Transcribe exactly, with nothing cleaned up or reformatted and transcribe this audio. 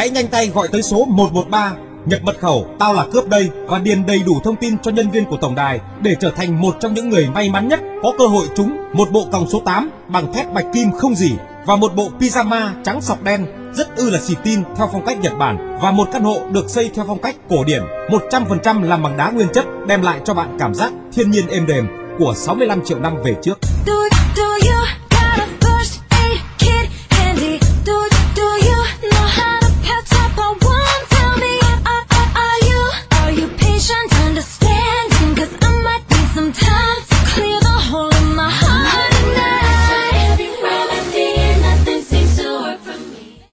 Hãy nhanh tay gọi tới số một một ba, nhập mật khẩu "tao là cướp đây" và điền đầy đủ thông tin cho nhân viên của tổng đài để trở thành một trong những người may mắn nhất có cơ hội trúng một bộ còng số tám bằng thép bạch kim không rỉ và một bộ pyjama trắng sọc đen rất ư là xì tin theo phong cách Nhật Bản và một căn hộ được xây theo phong cách cổ điển một trăm phần trăm làm bằng đá nguyên chất, đem lại cho bạn cảm giác thiên nhiên êm đềm của sáu mươi lăm triệu năm về trước.